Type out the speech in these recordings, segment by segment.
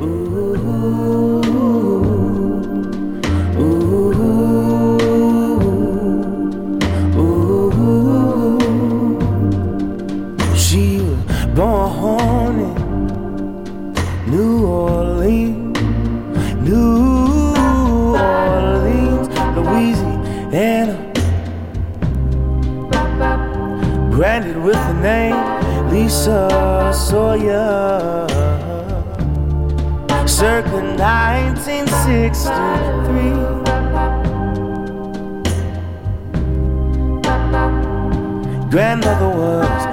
Ooh, ooh, ooh. She was born in New Orleans, Louisiana. Branded with the name Lisa Sawyer. Circa 1963. Grandmother was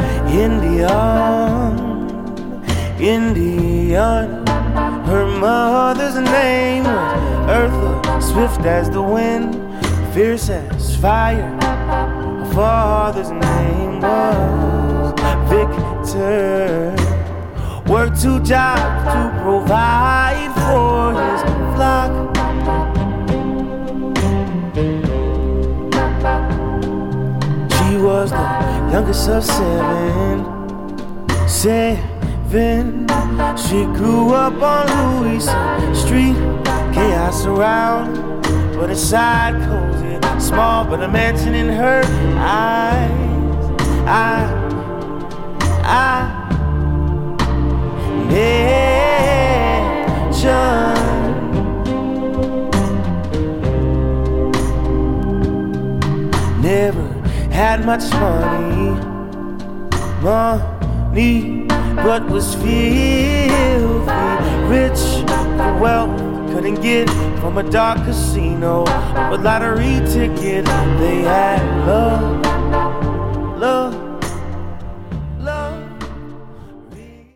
Indian. Her mother's name was Eartha, swift as the wind, fierce as fire. Her father's name was Victor. Worked 2 jobs to provide for his flock. She was the youngest of seven. She grew up on Louisa Street, chaos around, but inside cozy, small, but a mansion in her eyes. Never had much money, but was filthy rich for wealth. Couldn't get from a dark casino, a lottery ticket. They had love